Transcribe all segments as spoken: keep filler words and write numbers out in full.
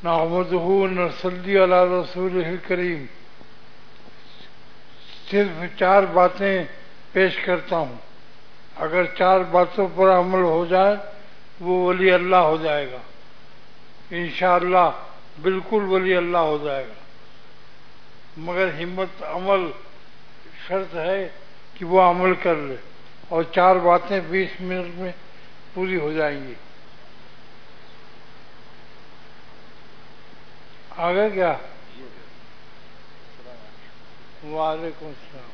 نحمدہ ونصلی علی رسولہ الکریم. صرف چار باتیں پیش کرتا ہوں. اگر چار باتوں پر عمل ہو جائے وہ ولی اللہ ہو جائے گا انشاءاللہ، بالکل ولی اللہ ہو جائے گا. مگر ہمت عمل شرط ہے کہ وہ عمل کر لے، اور چار باتیں بیس منٹ میں پوری ہو جائیں گی. آگے کیا؟ وعلیکم السلام.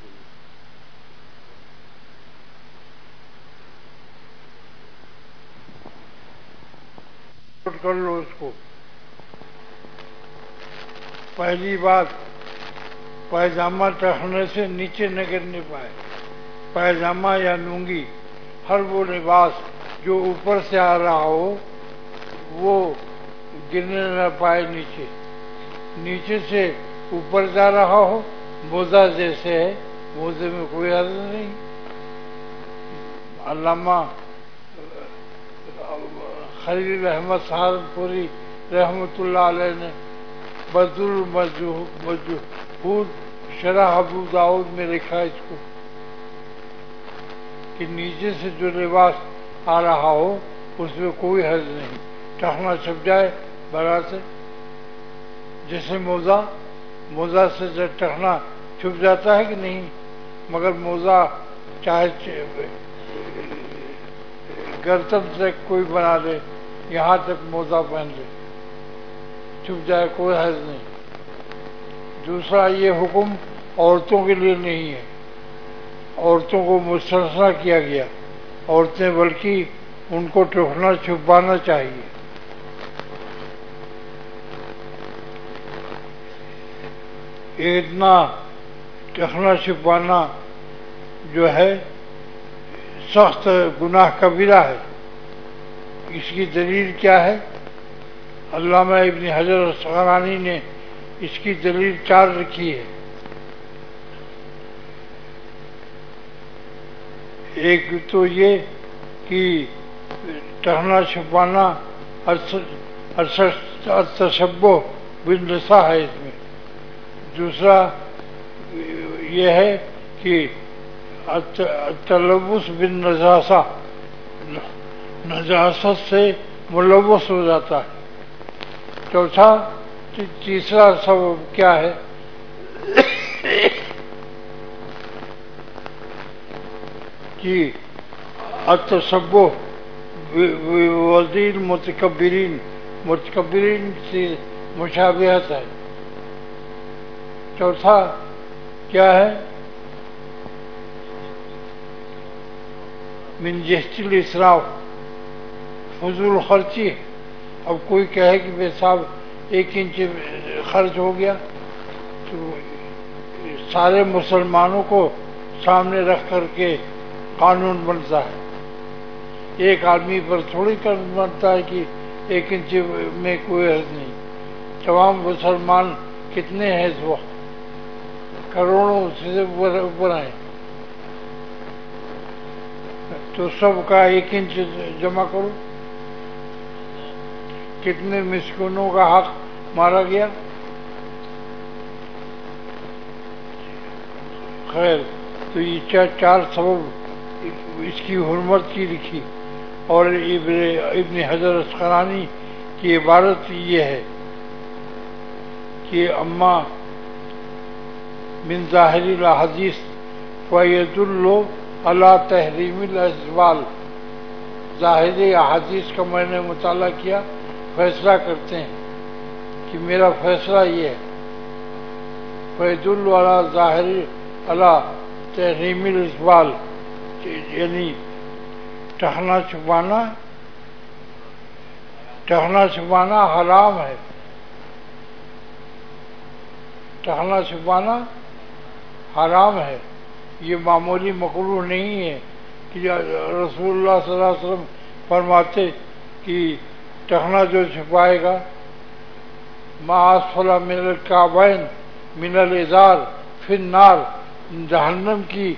نوٹ کر لو اس کو. پہلی بات، پائجامہ ٹخنے سے نیچے نہ گرنے پائے. پائجامہ یا لنگی، ہر وہ لباس جو اوپر سے آ رہا ہو وہ گرنے نہ پائے نیچے. نیچے سے اوپر جا رہا ہو موزہ جیسے ہے، موزے میں کوئی حرج نہیں. علامہ خلیل احمد سہارنپوری رحمۃ اللہ علیہ نے بدر المجہود شرح ابو داؤد میں لکھا اس کو کہ نیچے سے جو لباس آ رہا ہو اس میں کوئی حرج نہیں. ٹخنا چھپ جائے برا سے، جیسے موزہ موزہ سے جب ٹخنا چھپ جاتا ہے کہ نہیں، مگر موزہ چاہے گردن تک کوئی بنا لے، یہاں تک موزہ پہن لے، چھپ جائے کوئی حرج نہیں. دوسرا، یہ حکم عورتوں کے لیے نہیں ہے، عورتوں کو مستثنیٰ کیا گیا. عورتیں بلکہ ان کو ٹخنا چھپانا چاہیے. اتنا ٹخنا چھپانا جو ہے سخت گناہ کبیرہ ہے. اس کی دلیل کیا ہے؟ علامہ ابن حجر اسقلانی نے اس کی دلیل چار لکھی ہے. ایک تو یہ کہ ٹخنا چھپانا التشبہ بالنساء ہے اس میں. دوسرا یہ ہے کہ التلبس بالنجاسہ، نجاست سے ملوث ہو جاتا ہے. چوتھا تیسرا سبب کیا ہے کہ التشبہ بوضع متکبرین، متکبرین سے مشابہت ہے. چوتھا کیا ہے؟ من جہت الاسراف، فضول خرچی. اب کوئی کہے کہ بے صاحب ایک انچ خرچ ہو گیا تو سارے مسلمانوں کو سامنے رکھ کر کے قانون بنتا ہے. ایک آدمی پر تھوڑی کر بنتا ہے کہ ایک انچ میں کوئی حرج نہیں. تمام مسلمان کتنے ہیں اس وقت؟ کروڑوں سے اوپر ہیں. تو سب کا ایک انچ جمع کرو. کتنے مسکینوں کا حق مارا گیا. خیر، تو یہ چار چار سبب اس کی حرمت کی لکھی. اور ابن حجر اسقلانی کی عبارت یہ ہے کہ اما من ظاہر الاحادیث فیدل علی تحریم الاسبال. ظاہر احادیث کا میں نے مطالعہ کیا، فیصلہ کرتے ہیں کہ میرا فیصلہ یہ ہے. فیدل علی ظاہر علی تحریم الاسبال، یعنی ٹخنا چھپانا ٹخنا چھپانا حرام ہے. ٹخنا چھپانا حرام ہے. یہ معمولی مکروہ نہیں ہے کہ رسول اللہ صلی اللہ علیہ وسلم فرماتے کہ ٹخنا جو چھپائے گا ما اسفل من الکعبین من الازار فی النار، جہنم کی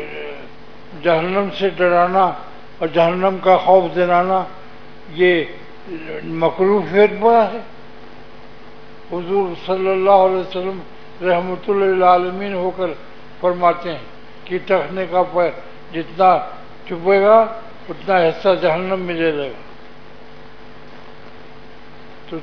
جہنم سے ڈرانا اور جہنم کا خوف دلانا یہ مکروہ فعل پڑا ہے. حضور صلی اللہ علیہ وسلم رحمت اللہ للعالمین ہو کر فرماتے ہیں کہ ٹخنے کا پیر جتنا چپے گا اتنا حصہ جہنم میں لے لے گا. تو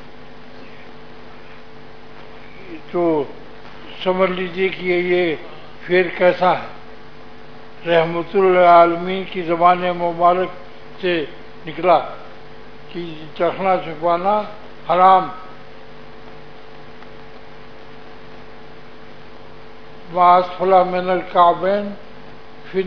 تو سمجھ لیجیے کہ یہ فعل کیسا ہے. رحمت اللہ عالمین کی زبان مبارک سے نکلا کہ ٹخنا چھپانا حرام. ما اسفل من الکعبین فن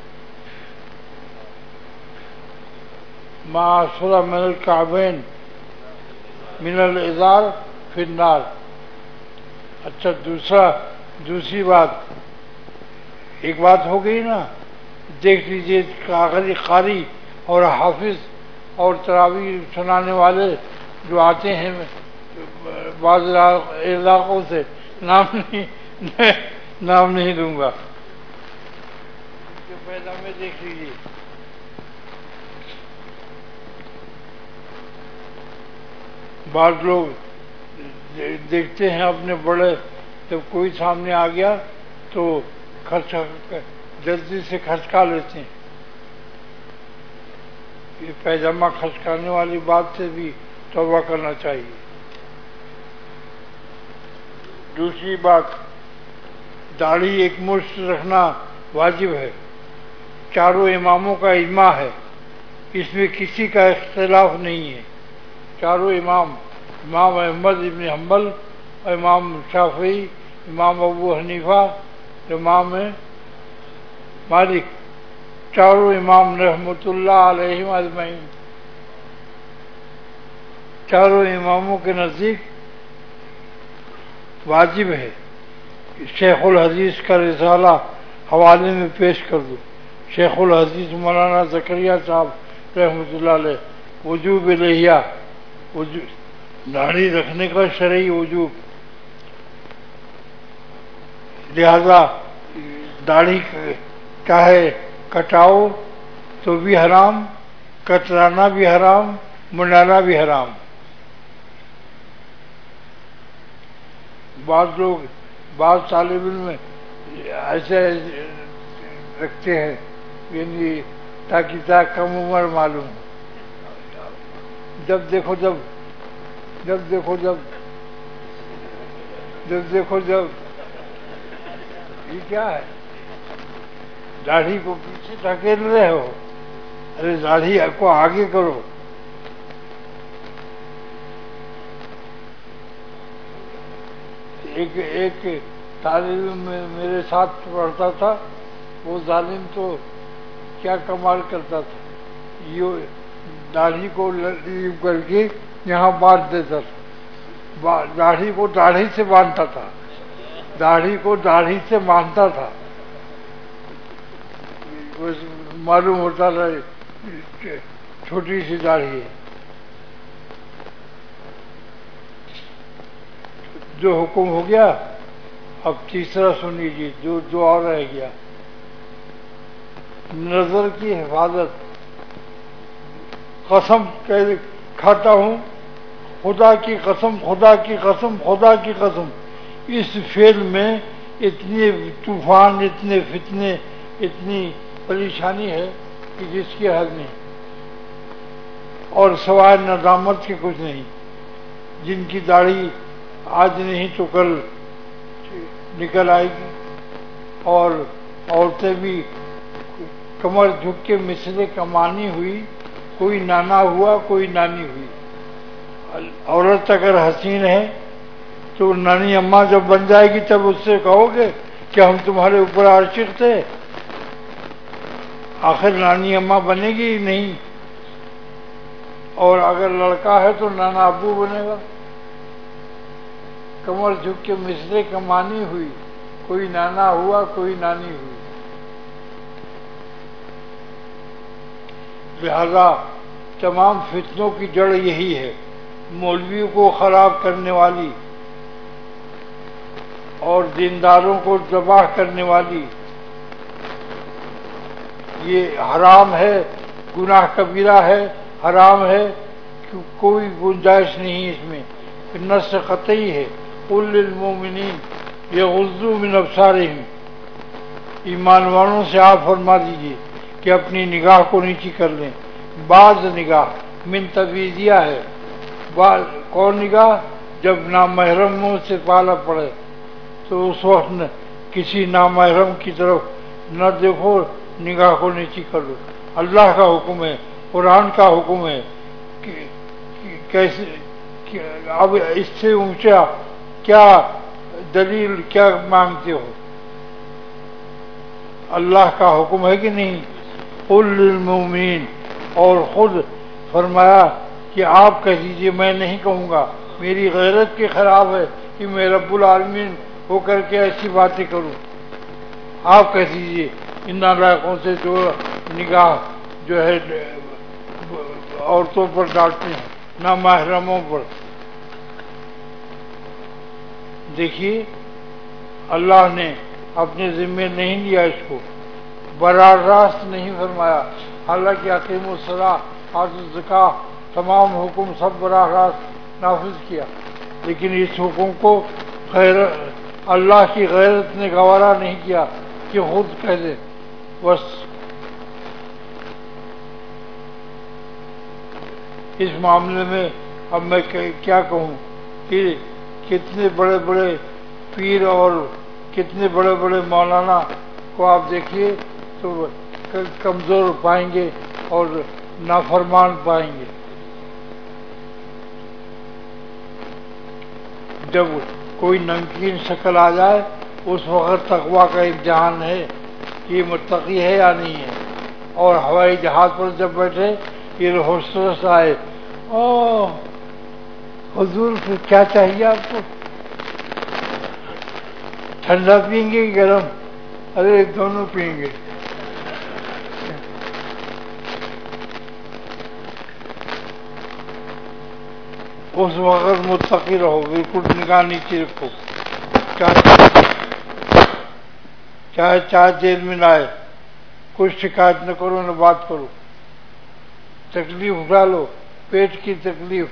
ما اسفل من الکعبین من الازار فی النار. اچھا دوسرا دوسری بات ایک بات ہو گئی نا. دیکھ لیجیے کاغذی قاری اور حافظ اور تراویح سنانے والے جو آتے ہیں بعض علاقوں سے، نام نہیں نام نہیں دوں گا، پیدا میں دیکھ لیجیے. بعض لوگ دیکھتے ہیں اپنے بڑے، جب کوئی سامنے آ گیا تو خرچ جلدی سے کھسکا لیتے ہیں. یہ پیجامہ کھسکانے والی بات سے بھی توبہ کرنا چاہیے. دوسری بات، داڑھی ایک مشت رکھنا واجب ہے. چاروں اماموں کا اجماع ہے، اس میں کسی کا اختلاف نہیں ہے. چاروں امام، امام احمد بن حنبل، امام شافعی، امام ابو حنیفہ، امام مالک، چاروں امام رحمت اللہ علیہم اجمعین، چاروں اماموں کے نزدیک واجب ہے. شیخ الحدیث کا رسالہ حوالے میں پیش کر دو. شیخ الحدیث مولانا زکریہ صاحب رحمۃ اللہ علیہ. وجوب لحیہ، داڑھی رکھنے کا شرعی وجوب. لہذا داڑھی چاہے کٹاؤ تو بھی حرام، کترانا بھی حرام، منڈانا بھی حرام. بعض لوگ بعض طالب علم ایسے رکھتے ہیں یعنی تاکہ تاکہ کم عمر معلوم، جب دیکھو جب جب دیکھو جب جب دیکھو جب یہ کیا ہے؟ داڑھی کو پیچھے دھکیل رہے ہو. ارے داڑھی کو آگے کرو. ایک ایک طالب میرے ساتھ پڑھتا تھا، وہ ظالم تو کیا کمال کرتا تھا. یہ داڑھی کو لیو کر کے یہاں باندھ دیتا تھا. داڑھی کو داڑھی سے باندھتا تھا داڑھی کو داڑھی سے باندھتا تھا. معلوم ہوتا تھا چھوٹی سی داڑھی ہے. جو حکم ہو گیا اب تیسرا سن لیجیے جو جو اور رہ گیا. نظر کی حفاظت. قسم کھاتا ہوں خدا کی قسم خدا کی قسم خدا کی قسم، اس فعل میں اتنے طوفان، اتنے فتنے، اتنی پریشانی ہے کہ جس کی حد نہیں، اور سوائے ندامت کے کچھ نہیں. جن کی داڑھی آج نہیں تو کل نکل آئے گی، اور عورتیں بھی کمر جھک کے مسلے کمانی ہوئی، کوئی نانا ہوا کوئی نانی ہوئی. عورت اگر حسین ہے تو نانی اماں جب بن جائے گی تب اس سے کہو گے کہ ہم تمہارے اوپر عاشق تھے؟ آخر نانی اماں بنے گی ہی نہیں. اور اگر لڑکا ہے تو نانا ابو بنے گا. کمر جھک کے مسلے کمانی ہوئی، کوئی نانا ہوا کوئی نانی ہوئی. لہذا تمام فتنوں کی جڑ یہی ہے، مولویوں کو خراب کرنے والی اور دینداروں کو تباہ کرنے والی. یہ حرام ہے، گناہ کبیرہ ہے، حرام ہے کہ کوئی گنجائش نہیں اس میں، نص قطعی ہے، قل للمؤمنین یغضوا من ابصارہم، ایمان والوں سے آپ فرما دیجیے کہ اپنی نگاہ کو نیچی کر لیں۔ بعض نگاہ من تبیدیہ ہے، بعض کون نگاہ؟ جب نامحرموں سے پالا پڑے تو اس وقت نہ کسی نامحرم کی طرف نہ دیکھو، نگاہ کو نیچی کر لو۔ اللہ کا حکم ہے، قرآن کا حکم ہے کہ کیسے کہ اب اس سے اونچا کیا دلیل کیا مانگتے ہو؟ اللہ کا حکم ہے کہ نہیں؟ قل للمؤمنین، اور خود فرمایا کہ آپ کہہ دیجیے، میں نہیں کہوں گا، میری غیرت کے خلاف ہے کہ میں رب العالمین ہو کر کے ایسی باتیں کروں۔ آپ کہہ دیجیے ان نالائقوں سے جو نگاہ جو ہے عورتوں پر ڈالتے ہیں، نہ محرموں پر۔ دیکھیے اللہ نے اپنے ذمے نہیں لیا اس کو، براہ راست نہیں فرمایا، حالانکہ اقیم الصلاۃ آتوا الزکوٰۃ تمام حکم سب براہ راست نافذ کیا، لیکن اس حکم کو غیر اللہ کی غیرت نے گوارا نہیں کیا کہ خود کہہ دے۔ بس اس معاملے میں اب میں کیا کہوں کہ کتنے بڑے بڑے پیر اور کتنے بڑے بڑے مولانا کو آپ دیکھیے تو کمزور پائیں گے اور نافرمان پائیں گے۔ جب کوئی نمکین شکل آ جائے اس وقت تقویٰ کا امتحان ہے کہ یہ متقی ہے یا نہیں ہے، اور ہوائی جہاز پر جب بیٹھے یہ ہوش آئے، او حضور پھر کیا چاہیے آپ کو، ٹھنڈا پئیں گے کہ گرم؟ ارے دونوں پئیں گے۔ اس وقت متقی رہو، بالکل نگاہ نیچے رکھو، چاہے چاہے جیل میں نہ آئے، کچھ شکایت نہ کرو نہ بات کرو، تکلیف اٹھا لو، پیٹ کی تکلیف،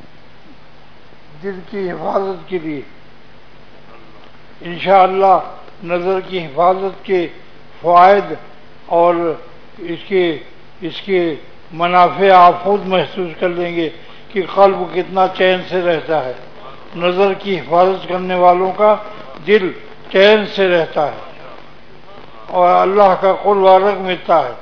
دل کی حفاظت کے لیے انشاءاللہ نظر کی حفاظت کے فوائد اور اس کے اس کے منافع آپ خود محسوس کر لیں گے کہ قلب کتنا چین سے رہتا ہے۔ نظر کی حفاظت کرنے والوں کا دل چین سے رہتا ہے اور اللہ کا قرب و رغ ملتا ہے،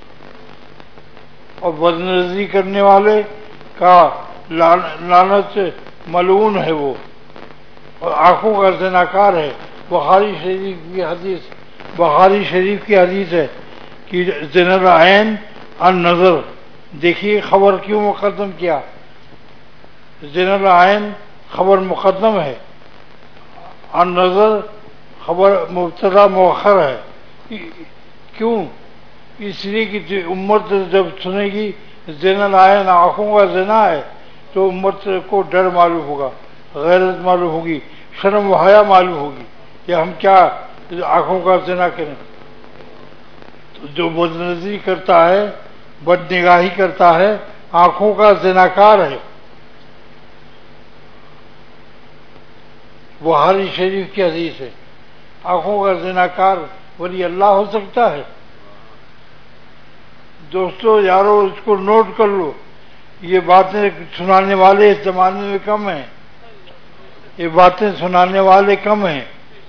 اور بدنظری کرنے والے کا لعنت سے ملعون ہے وہ، اور آنکھوں کا زناکار ہے۔ بخاری شریف کی حدیث بخاری شریف کی حدیث ہے کہ زنا العین النظر۔ دیکھیے خبر کیوں مقدم کیا؟ زنا العین خبر مقدم ہے، النظر خبر مبتدا مؤخر ہے۔ کیوں؟ اس لیے کہ امت جب سنے گی زنا العین آنکھوں کا زنا ہے تو امت کو ڈر معلوم ہوگا، غیرت معلوم ہوگی، شرم و حیا معلوم ہوگی کہ ہم کیا آنکھوں کا زنا کریں۔ تو جو بدنظری کرتا ہے، بد نگاہی کرتا ہے، آنکھوں کا زناکار ہے۔ بخاری شریف کی حدیث ہے، آنکھوں کا زناکار ولی اللہ ہو سکتا ہے؟ دوستو یارو اس کو نوٹ کر لو، یہ باتیں سنانے والے اس زمانے میں کم ہیں، یہ باتیں سنانے والے کم ہیں،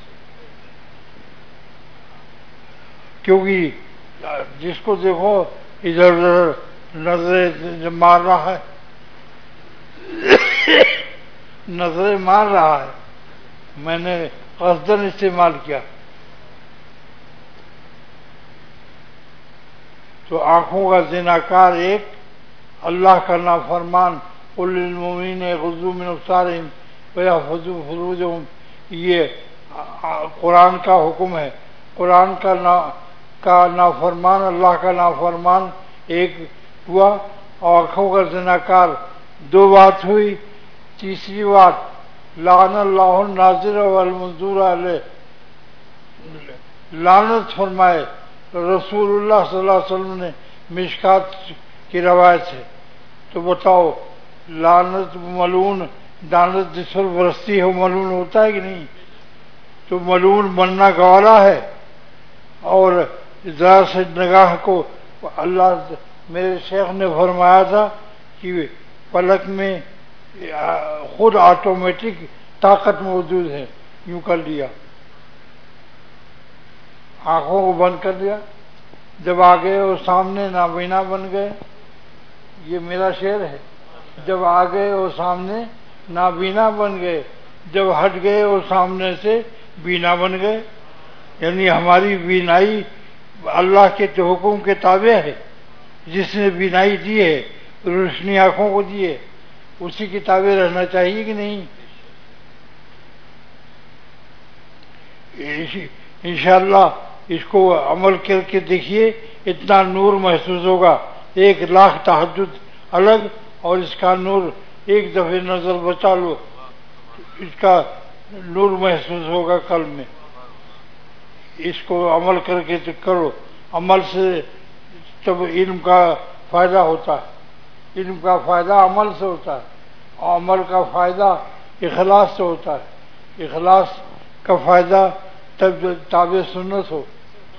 کیونکہ جس کو دیکھو ادھر ادھر نظریں مار رہا ہے نظریں مار رہا ہے، میں نے قصدن استعمال کیا۔ تو آنکھوں کا زناکار ایک، اللہ کا نافرمان، قل للمؤمنین یغضوا من ابصارہم ویحفظوا فروجہم، یہ قرآن کا حکم ہے۔ قرآن کا نا کا نافرمان، اللہ کا نافرمان ایک ہوا، اور آنکھوں کا زناکار دو بات ہوئی۔ تیسری بات، لعن اللہ الناظر والمنظور علیہ، لعنت فرمائے رسول اللہ صلی اللہ علیہ وسلم نے، مشکات کی روایت ہے۔ تو بتاؤ لعنت ملعون دانت جس پر برستی ہے وہ ملعون ہوتا ہے کہ نہیں؟ تو ملعون بننا گوارا ہے. اور ذرا سے نگاہ کو اللہ میرے شیخ نے فرمایا تھا کہ پلک میں خود آٹومیٹک طاقت موجود ہے، یوں کر لیا، آنکھوں کو بند کر دیا، جب آ گئے وہ سامنے نابینا بن گئے. یہ میرا شعر ہے. جب آ گئے وہ سامنے نابینا بن گئے، جب ہٹ گئے وہ سامنے سے بینا بن گئے. یعنی ہماری بینائی اللہ کے حکم کے تابع ہے. جس نے بینائی دی ہے، روشنی آنکھوں کو دی ہے، اسی کی تابع رہنا چاہیے کہ نہیں؟ انشاءاللہ اس کو عمل کر کے دیکھیے، اتنا نور محسوس ہوگا. ایک لاکھ تہجد الگ اور اس کا نور ایک دفعہ نظر بچا لو، اس کا نور محسوس ہوگا قلب میں. اس کو عمل کر کے کرو. عمل سے تب علم کا فائدہ ہوتا ہے، علم کا فائدہ عمل سے ہوتا ہے، اور عمل کا فائدہ اخلاص سے ہوتا ہے. اخلاص کا فائدہ تب تابع سنت ہو.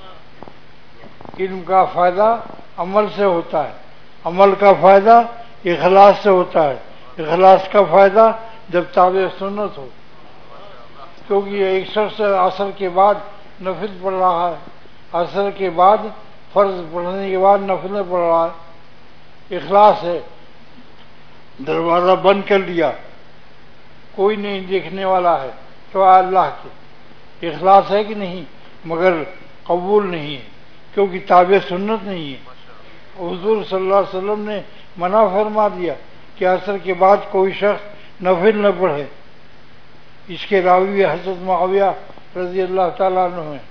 علم کا فائدہ عمل سے ہوتا ہے، عمل کا فائدہ اخلاص سے ہوتا ہے، اخلاص کا فائدہ جب تابع سنت ہو. کیونکہ یہ ایک شخص عصر کے بعد نفل پڑھ رہا ہے، عصر کے بعد فرض پڑھنے کے بعد نفل پڑھ رہا ہے. اخلاص ہے، دروازہ بند کر لیا، کوئی نہیں دیکھنے والا ہے تو اللہ کے. اخلاص ہے کہ نہیں؟ مگر قبول نہیں ہے کیونکہ تابع سنت نہیں ہے. حضور صلی اللہ علیہ وسلم نے منع فرما دیا کہ عصر کے بعد کوئی شخص نفل نہ پڑھے. اس کے راوی حضرت معاویہ رضی اللہ تعالیٰ عنہ ہیں.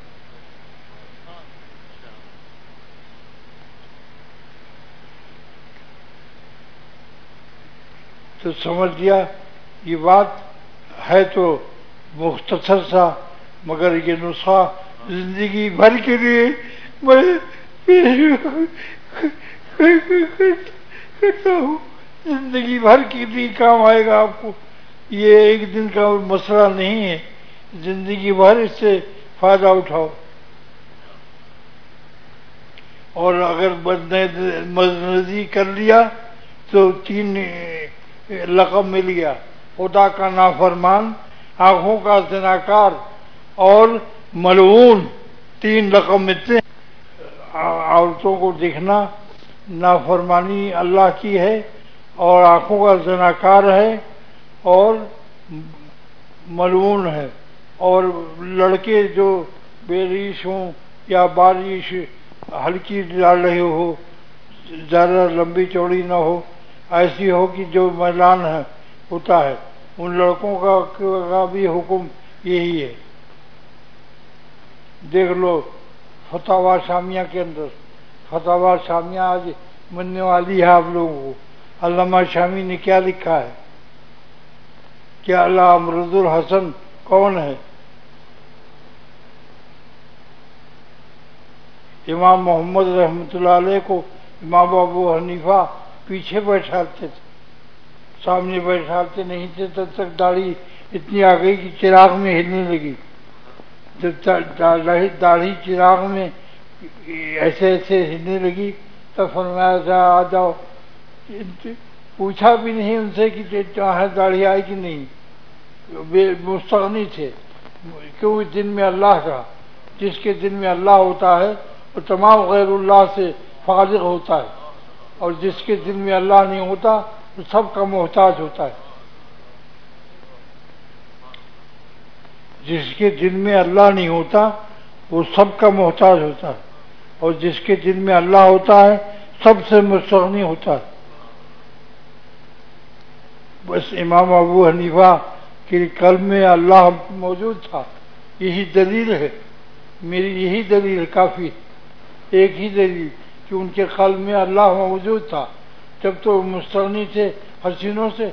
تو سمجھ لیا یہ بات ہے تو مختصر سا، مگر یہ نسخہ زندگی بھر کے لیے میں کرتا ہوں، زندگی بھر کے لیے کام آئے گا آپ کو. یہ ایک دن کا مسئلہ نہیں ہے، زندگی بھر اس سے فائدہ اٹھاؤ. اور اگر مزنزی کر لیا تو تین لقب مل گیا: خدا کا نافرمان، آنکھوں کا زناکار اور ملعون. تین لقب ملتے ہیں. عورتوں کو دیکھنا نافرمانی اللہ کی ہے، اور آنکھوں کا زناکار ہے اور ملعون ہے. اور لڑکے جو بے ریش ہوں یا بارش ہلکی ڈال رہے ہو، زیادہ لمبی چوڑی نہ ہو، ایسی ہو کہ جو میلان ہے ہوتا ہے، ان لڑکوں کا, کا بھی حکم یہی ہے. دیکھ لو فتاوی شامیہ کے اندر، فتاوی شامیہ آج ملنے والی ہے آپ لوگوں کو. علامہ شامی نے کیا لکھا ہے کہ اللہ امرد الحسن کون ہے؟ امام محمد رحمۃ اللہ علیہ کو امام ابو حنیفہ پیچھے بیٹھاتے تھے، سامنے بیٹھاتے نہیں تھے. تب تک داڑھی اتنی آ گئی کہ چراغ میں ہلنے لگی. جب داڑھی چراغ میں ایسے ایسے ہلنے لگی تب فرمایا تھا آ جاؤ. پوچھا بھی نہیں ان سے کہ داڑھی آئی کہ نہیں، مستغنی تھے. کیوں؟ دن میں اللہ کا، جس کے دن میں اللہ ہوتا ہے وہ تمام غیر اللہ سے فارغ ہوتا ہے، اور جس کے دل میں اللہ نہیں ہوتا وہ سب کا محتاج ہوتا ہے. جس کے دل میں اللہ نہیں ہوتا وہ سب کا محتاج ہوتا ہے، اور جس کے دل میں اللہ ہوتا ہے سب سے مستغنی ہوتا ہے. بس امام ابو حنیفہ کے قلب میں اللہ موجود تھا. یہی دلیل ہے، میری یہی دلیل کافی، ایک ہی دلیل کہ ان کے قلب میں اللہ موجود تھا. جب تو مستغنی تھے حسینوں سے.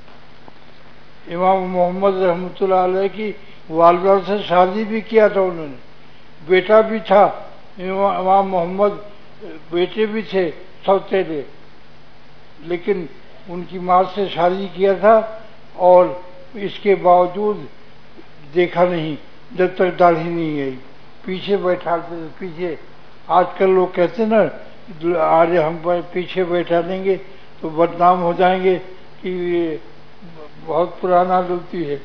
امام محمد رحمۃ اللہ علیہ کی والدہ سے شادی بھی کیا تھا انہوں نے، بیٹا بھی تھا. امام محمد بیٹے بھی تھے سوتیلے، لیکن ان کی ماں سے شادی کیا تھا اور اس کے باوجود دیکھا نہیں جب تک داڑھی نہیں آئی، پیچھے بیٹھاتے تھے پیچھے. آج کل لوگ کہتے ہیں نا آج ہم پیچھے بیٹھا دیں گے تو بدنام ہو جائیں گے کہ یہ بہت پرانا لوٹی ہے.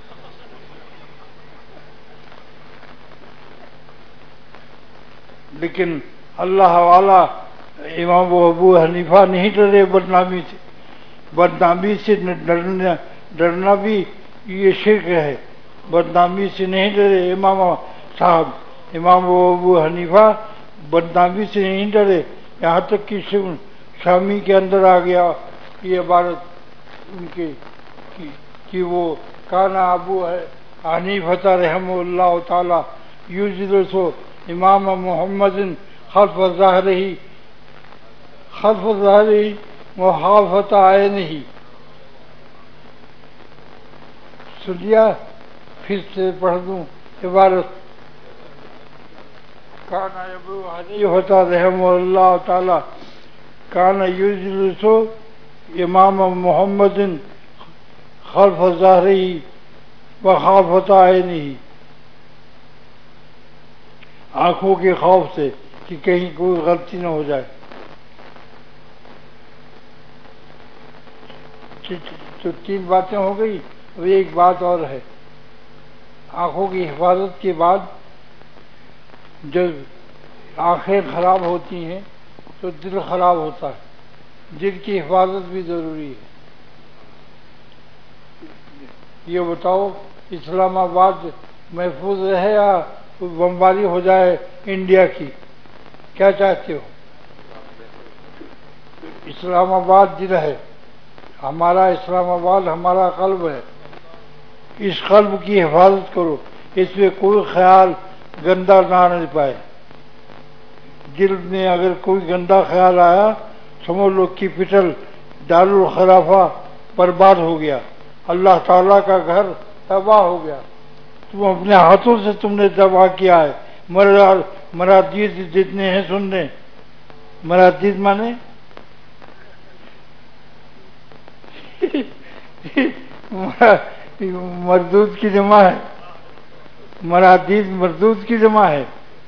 لیکن اللہ والا امام ابو حنیفہ نہیں ڈرے بدنامی سے. بدنامی سے ڈرنا ڈرنا بھی یہ شرک ہے. بدنامی سے نہیں ڈرے امام صاحب. امام ابو حنیفہ بدنامی سے نہیں ڈرے، یہاں تک کہ شامی کے اندر آ گیا یہ عبارت ان کے کہ وہ کانا ابو حنیفہ رحمہ اللہ تعالی یجلسو امام محمد خلف ظاہرہ خلف ظاہرہ محافظت عینہ. سنیا پھر سے پڑھ دوں عبارت. کان ابو حنیفہ رحمہ اللہ تعالی کان یجلس امام محمد خلف ظاہرہ وخافت عینہ. آنکھوں کے خوف سے کہ کہیں کوئی غلطی نہ ہو جائے. تو تین باتیں ہو گئی. اب ایک بات اور ہے. آنکھوں کی حفاظت کے بعد جب آنکھیں خراب ہوتی ہیں تو دل خراب ہوتا ہے. دل کی حفاظت بھی ضروری ہے. یہ بتاؤ اسلام آباد محفوظ رہے یا بمباری ہو جائے انڈیا کی؟ کیا چاہتے ہو؟ اسلام آباد دل ہے ہمارا. اسلام آباد ہمارا قلب ہے. اس قلب کی حفاظت کرو. اس میں کوئی خیال گندا نہ آنے پائے. دل میں اگر کوئی گندا خیال آیا سمجھ لو کیپٹل دارالخلافہ برباد ہو گیا. اللہ تعالیٰ کا گھر تباہ ہو گیا. تم اپنے ہاتھوں سے تم نے تباہ کیا ہے. مرادید جتنے ہیں سننے. مرادید مانے مردود کی جمع ہے. مرادید مردود کی جمع ہے.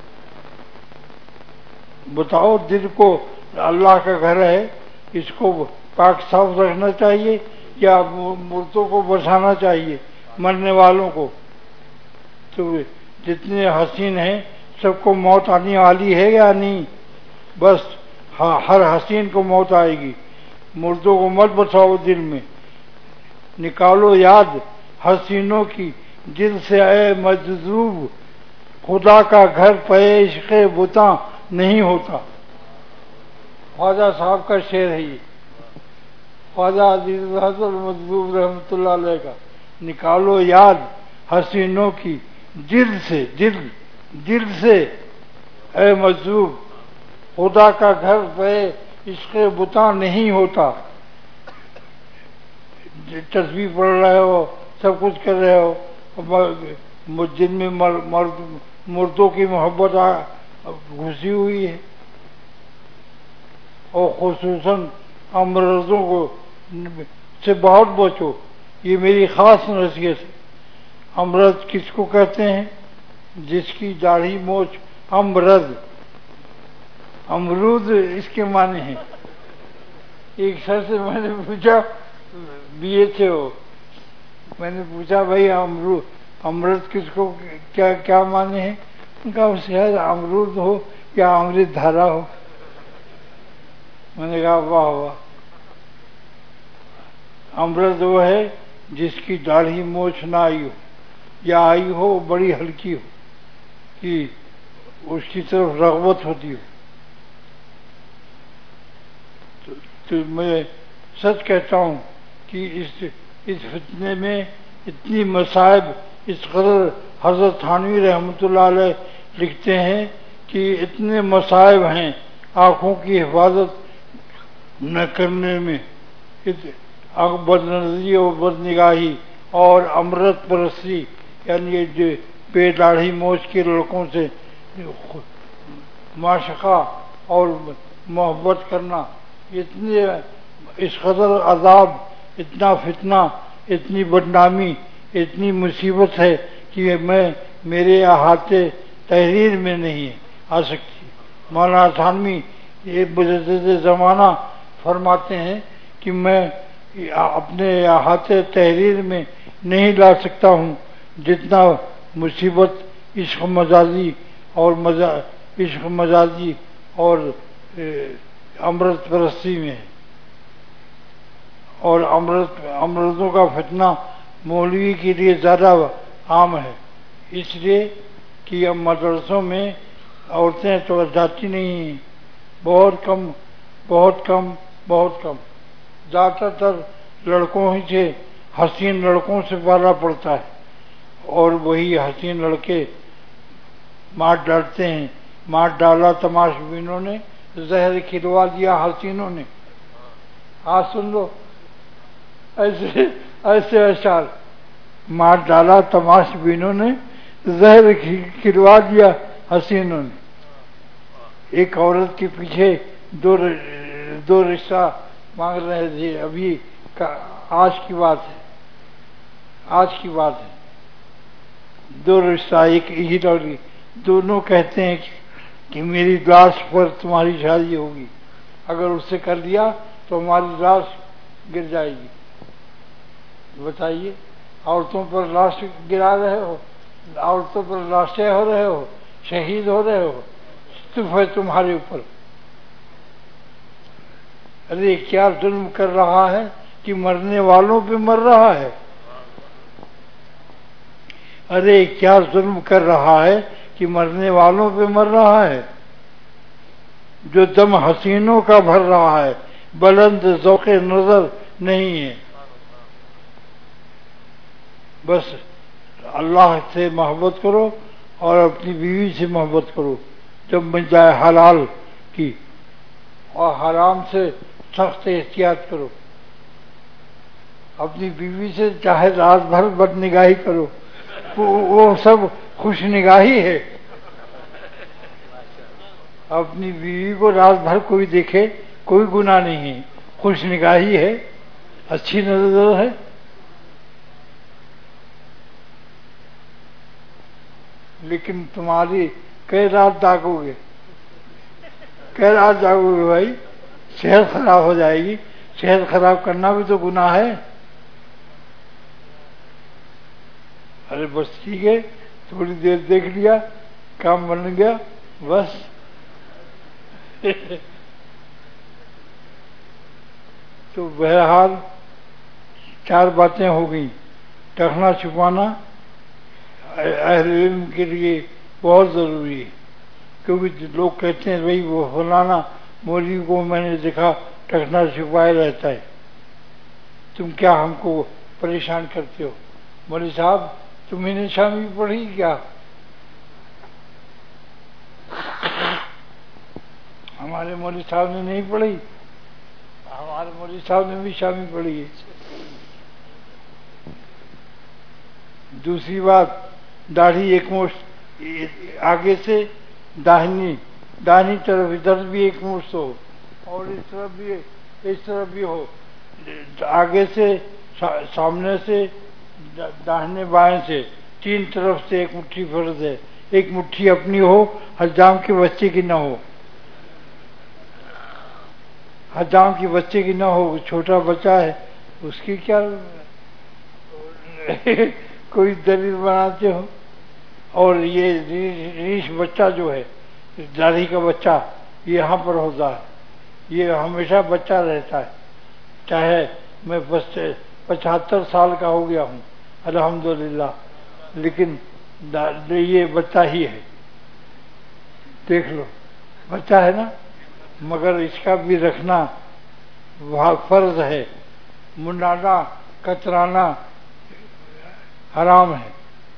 بتاؤ دل کو اللہ کا گھر ہے اس کو پاک صاف رکھنا چاہیے یا مردوں کو بچانا چاہیے مرنے والوں کو؟ تو جتنے حسین ہیں سب کو موت آنے والی ہے یا نہیں؟ بس ہر حسین کو موت آئے گی. مردوں کو مت بچاؤ. دل میں نکالو یاد حسینوں کی دل سے اے مجذوب. خدا کا گھر پہ عشق بتاں نہیں ہوتا. خواجہ صاحب کا شعر ہے یہ. خواجہ عزیز الحسن مجذوب رحمۃ اللہ علیہ کا. نکالو یاد حسینوں کی دل سے دل دل سے اے مجذوب. خدا کا گھر پہ عشق بتاں نہیں ہوتا. تسبیح پڑھ رہے ہو سب کچھ کر رہے ہو جن میں مرد مردوں کی محبت گھسی ہوئی ہے. اور خصوصاً امراضوں کو سے بہت بچو. یہ میری خاص نصیحت ہے. امراض کس کو کہتے ہیں؟ جس کی داڑھی موچ امرد. امرود اس کے معنی ہیں. ایک سر سے میں نے پوچھا بی اے سے ہو میں نے پوچھا بھائی امرود امرد کس کو کیا کیا معنی ہے؟ ان کا شاید امرود ہو یا امرت دھارا ہو. میں نے کہا واہ واہ. امرد وہ ہے جس کی داڑھی موچھ نہ آئی ہو یا آئی ہو بڑی ہلکی ہو کہ اس کی طرف رغبت ہوتی ہو. تو میں سچ کہتا ہوں کہ اس اس فتنے میں اتنی مصائب اس قدر حضرت تھانوی رحمۃ اللہ علیہ لکھتے ہیں کہ اتنے مصائب ہیں آنکھوں کی حفاظت نہ کرنے میں. بد نظری اور بد نگاہی اور امرت پرستی یعنی جو بے داڑھی موچ کے لڑکوں سے معاشقہ اور محبت کرنا اتنے اس قدر عذاب، اتنا فتنہ، اتنی بدنامی، اتنی مصیبت ہے کہ میں میرے احاطے تحریر میں نہیں آ سکتی۔ مولانا تھانوی یہ مجدد زمانہ فرماتے ہیں کہ میں اپنے احاطے تحریر میں نہیں لا سکتا ہوں جتنا مصیبت عشق مجازی اور مزا عشق مجازی اور امرت پرستی میں ہے۔ اور امرت امرتوں کا فتنہ مولوی کے لیے زیادہ عام ہے، اس لیے کہ اب مدرسوں میں عورتیں تو جاتی نہیں ہیں، بہت کم بہت کم بہت کم زیادہ تر لڑکوں ہی سے، حسین لڑکوں سے پالا پڑتا ہے، اور وہی حسین لڑکے مار ڈالتے ہیں۔ مار ڈالا تماش بینوں نے، زہر کھلوا دیا حسینوں نے۔ آج سن لو ایسے ایسے اشعار، مار ڈالا تماش بینوں نے، زہر کھلوا دیا حسینوں نے۔ ایک عورت کے پیچھے دو دو رشتہ مانگ رہے تھے، ابھی آج کی بات ہے، آج کی بات ہے، دو رشتہ ایک ہی لڑکی، دونوں کہتے ہیں کہ میری لاش پر تمہاری شادی ہوگی، اگر اس سے کر دیا تو ہماری لاش گر جائے گی۔ بتائیے، عورتوں پر لاش گرا رہے ہو، عورتوں پر لاشیں ہو رہے ہو، شہید ہو رہے ہو، صرف ہے تمہارے اوپر۔ ارے کیا ظلم کر رہا ہے کہ مرنے والوں پہ مر رہا ہے، ارے کیا ظلم کر رہا ہے کہ مرنے والوں پہ مر رہا ہے۔ جو دم حسینوں کا بھر رہا ہے، بلند ذوق نظر نہیں ہے۔ بس اللہ سے محبت کرو اور اپنی بیوی سے محبت کرو جب مل جائے حلال کی، اور حرام سے سخت احتیاط کرو۔ اپنی بیوی سے چاہے رات بھر بد نگاہی کرو، وہ سب خوش نگاہی ہے۔ اپنی بیوی کو رات بھر کوئی دیکھے کوئی گناہ نہیں ہے، خوش نگاہی ہے، اچھی نظر ہے۔ لیکن تمہاری کئی رات جاگو گے، کئی رات جاگو گے بھائی، صحت خراب ہو جائے گی۔ صحت خراب کرنا بھی تو گناہ ہے۔ ارے بس ٹھیک ہے، تھوڑی دیر دیکھ لیا، کام بن گیا، بس۔ تو بہرحال چار باتیں ہو گئیں۔ ڈھکنا چھپانا اہل علم کے لیے بہت ضروری ہے، کیونکہ لوگ کہتے ہیں بھائی وہ فلانا مولوی کو میں نے دیکھا ڈھکنا چھپائے رہتا ہے، تم کیا ہم کو پریشان کرتے ہو؟ مولوی صاحب تمہیں نے شامی پڑھی کیا؟ ہمارے مولوی صاحب نے نہیں پڑھی، ہمارے مولوی صاحب نے بھی شامی پڑھی ہے۔ دوسری بات، داڑھی ایک مشت آگے سے داہنی داہنی طرف ادھر بھی ایک مشت ہو، اور اس طرف بھی اس طرف بھی ہو، آگے سے سامنے سے داہنے بائیں سے تین طرف سے ایک مٹھی فرض ہے۔ ایک مٹھی اپنی ہو، حجام کے بچے کی نہ ہو، حجام کے بچے کی نہ ہو، چھوٹا بچہ ہے اس کی کیا کوئی دلیل بناتے ہو؟ اور یہ ریش بچہ جو ہے، داڑھی کا بچہ یہ یہاں پر ہوتا ہے، یہ ہمیشہ بچہ رہتا ہے، چاہے میں پچہتر سال کا ہو گیا ہوں الحمدللہ، لیکن یہ بچہ ہی ہے، دیکھ لو بچہ ہے نا، مگر اس کا بھی رکھنا فرض ہے، منڈانا کترانا حرام ہے۔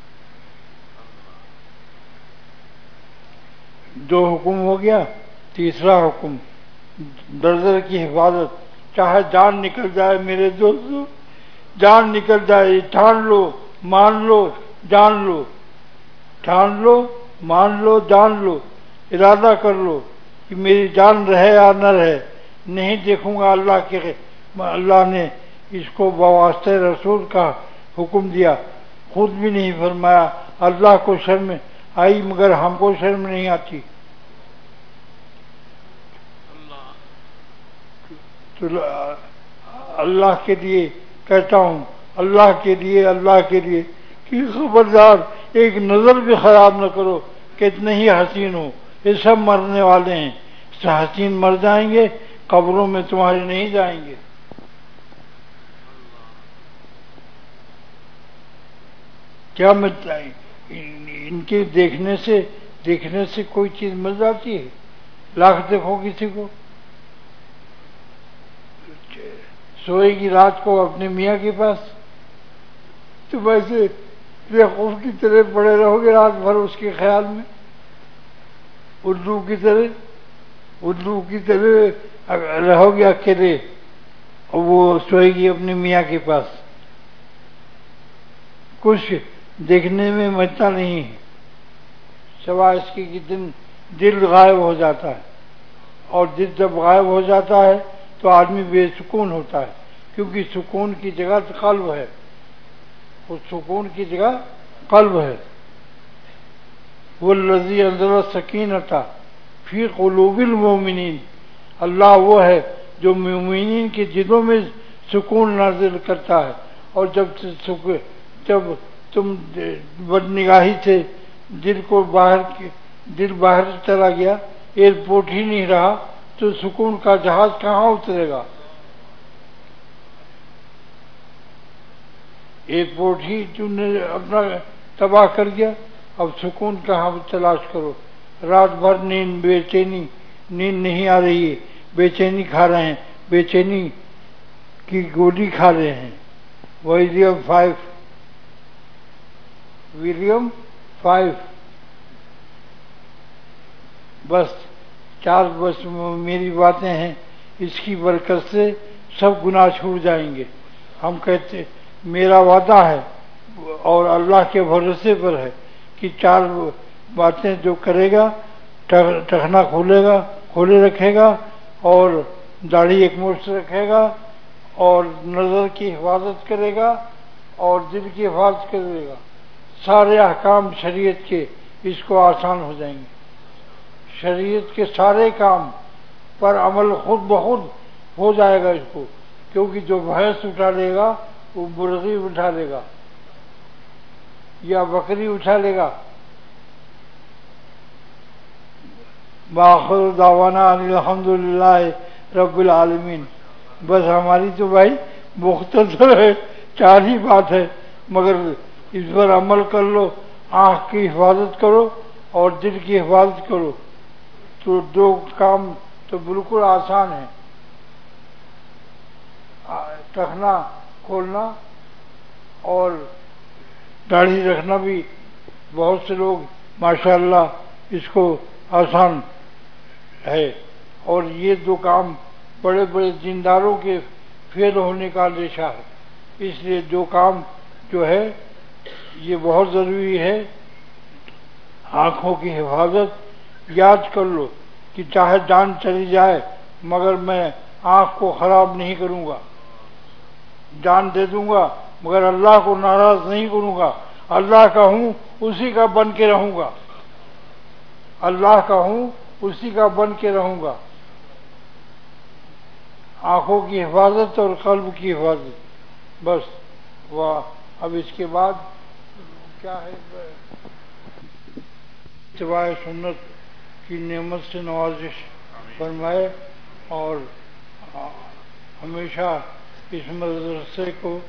دو حکم ہو گیا، تیسرا حکم در کی حفاظت، چاہے جان نکل جائے میرے دوستو، جان نکل جائے، ٹھان لو مان لو جان لو، ٹھان لو مان لو جان لو، ارادہ کر لو کہ میری جان رہے یا نہ رہے، نہیں دیکھوں گا اللہ کے اللہ نے اس کو بواسطہ رسول کا حکم دیا، خود بھی نہیں فرمایا اللہ کو شرم آئی مگر ہم کو شرم نہیں آتی. تو اللہ کے لیے کہتا ہوں، اللہ کے لیے اللہ کے لیے کہ خبردار ایک نظر بھی خراب نہ کرو، کتنے ہی حسین ہو، یہ سب مرنے والے ہیں، حسین مر جائیں گے، قبروں میں تمہارے نہیں جائیں گے. کیا ملتا ہے ان کے دیکھنے سے؟ دیکھنے سے کوئی چیز مل جاتی ہے؟ لاکھ دیکھو کسی کو، سوئے گی رات کو اپنے میاں کے پاس تو ویسے بیوقوف کی طرح پڑے رہو گے رات بھر اس کے خیال میں، اردو کی طرح اردو کی طرح رہو گے اکیلے، اور وہ سوئے گی اپنے میاں کے پاس. کچھ دیکھنے میں مزہ نہیں ہے سوائے اس کی کہ دن دل غائب ہو جاتا ہے، اور دل جب غائب ہو جاتا ہے تو آدمی بے سکون ہوتا ہے، کیونکہ سکون کی جگہ قلب ہے، اس سکون کی جگہ قلب ہے. والذی انزل السکینۃ فی قلوب المؤمنین، اللہ وہ ہے جو مومنین کے دلوں میں سکون نازل کرتا ہے. اور جب جب تم بد نگاہی سے دل کو باہر دل باہر چلا گیا، ایئرپورٹ ہی نہیں رہا، تو سکون کا جہاز کہاں اترے گا؟ ایئرپورٹ ہی تم نے اپنا تباہ کر دیا، اب سکون کہاں تلاش کرو؟ رات بھر نیند بے چینی، نیند نہیں آ رہی ہے، بے چینی کھا رہے ہیں، بے چینی کی گولی کھا رہے ہیں. ویلیم فائیو ولیم فائیو بس چار بس میری باتیں ہیں، اس کی برکت سے سب گناہ چھوٹ جائیں گے. ہم کہتے میرا وعدہ ہے اور اللہ کے بھروسے پر ہے کہ چار باتیں جو کرے گا، ٹخنا کھولے گا کھولے رکھے گا، اور داڑھی ایک مشت رکھے گا، اور نظر کی حفاظت کرے گا، اور دل کی حفاظت کرے گا، سارے احکام شریعت کے اس کو آسان ہو جائیں گے. شریعت کے سارے کام پر عمل خود بخود ہو جائے گا اس کو، کیونکہ جو بھینس اٹھا لے گا وہ مرغی اٹھا لے گا یا بکری اٹھا لے گا. بآخر دعوانا ان الحمد للہ رب العالمین. بس ہماری تو بھائی مختصر ہے، چار ہی بات ہے، مگر اس پر عمل کر لو، آنکھ کی حفاظت کرو اور دل کی حفاظت کرو، تو دو کام تو بالکل آسان ہے. ٹخنا کھولنا اور داڑھی رکھنا بھی بہت سے لوگ ماشاءاللہ اس کو آسان ہے، اور یہ دو کام بڑے بڑے دینداروں کے فیل ہونے کا اندیشہ ہے. اس لیے دو کام جو ہے یہ بہت ضروری ہے. آنکھوں کی حفاظت، یاد کر لو کہ چاہے جان چلی جائے مگر میں آنکھ کو خراب نہیں کروں گا، جان دے دوں گا مگر اللہ کو ناراض نہیں کروں گا. اللہ کا ہوں اسی کا بن کے رہوں گا، اللہ کا ہوں اسی کا بن کے رہوں گا. آنکھوں کی حفاظت اور قلب کی حفاظت، بس. وہ اب اس کے بعد کیا ہے، اتباع سنت کی نعمت سے نوازش فرمائے، اور ہمیشہ اس مدرسے کو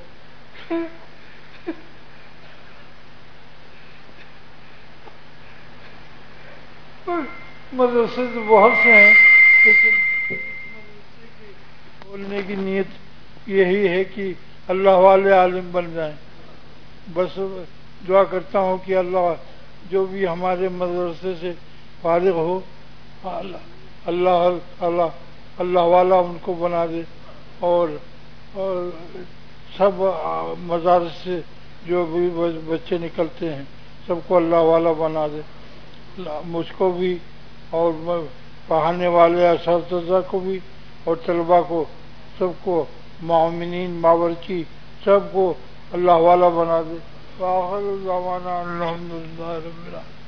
مدرسے تو بہت سے ہیں، لیکن مدرسے کے بولنے کی نیت یہی ہے کہ اللہ والے عالم بن جائیں. بس دعا کرتا ہوں کہ اللہ جو بھی ہمارے مدرسے سے فارغ ہو، اللہ اللہ اللہ اللہ والا ان کو بنا دے، اور اور سب مدارس سے جو بھی بچے نکلتے ہیں سب کو اللہ والا بنا دے. مجھ کو بھی اور پڑھانے والے اساتذہ کو بھی اور طلباء کو سب کو مومنین باورچی سب کو اللہ والا بنا دے. وآخر دعوانا الحمدللہ رب العالمین.